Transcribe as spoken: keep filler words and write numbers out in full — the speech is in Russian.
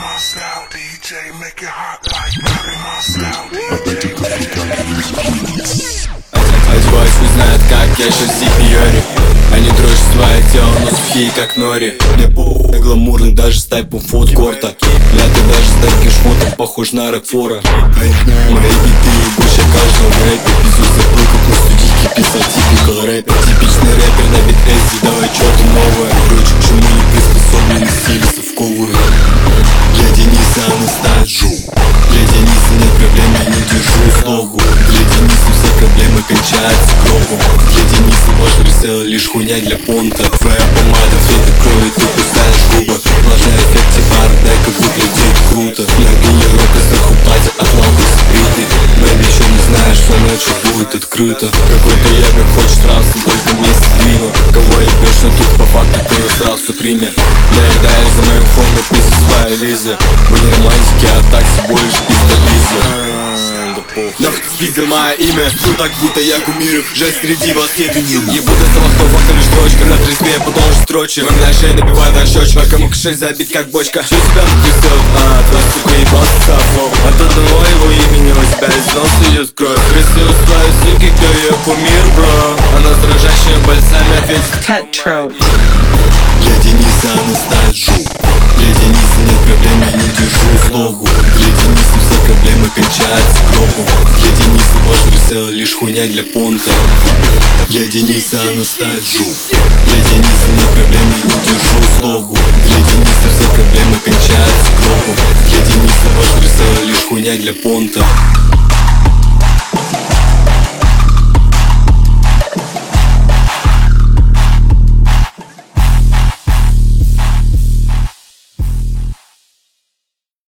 my style, ди джей, make it hot like copy my style, ди джей. Одеваюсь, не знает как, я сейчас зипиори. Они дрожат свое тело, но сухие как нори. Мне похуй, гламурный даже с тайпом фудкорта. Бля, ты даже с таким шмотом похож на Рокфора. Мои биты ебуча каждого рэпе. Пиздец, забыл, как на студийке писал типикал рэпер. Типичный рэпер на бит Эсси, давай чё-то новое. Короче, к чему не приспособлены стили совковые. Для Дениса Анастасию, для Дениса нет проблем, я не держу слогу. Для Дениса все проблемы кончаются гробом. Для Дениса ваш ресел лишь хуйня для понта. Твоя помада цвета крови, ты кусаешь губы. Влажный эффект типа артека выглядит круто. Много Европы сверху платья от лампы скрыты. Бэби, еще не знаешь, что ночью будет открыто. Какой-то ягод хочет сразу, только месяц длину. Кого ебешь, но тут по факту ты его сразу приме. Доедаешь за мою фонду, ты за свою Лиза. Вы не романтики, а такси больше пизда Лиза. Нахуй спиздил мое имя, ну так будто я кумир. Жаль, среди вас нет винил. Ебу до того, что фактор лишь строчка. На трезве потом же строчи. Вам на шее набиваю до щечка. А кому кошель забит как бочка. Что тебя натрясет? А, твой сука ебался со слов. От одного его имени у тебя из носа идет кровь. Красиво свою суки, кто ее кумир, бро. Она с дрожащими пальцами ответит Cutthroat. Для Дениса Анастасию, для Дениса нет проблем, я не держу слогу. Для Дениса все проблемы кончаются гробом. Для Дениса ваш ресел лишь хуйня для понта. Для Дениса Анастасию, для Дениса нет проблем, я не держу слогу. Для Дениса все проблемы кончаются гробом. Для Дениса ваш ресел лишь хуйня для понта.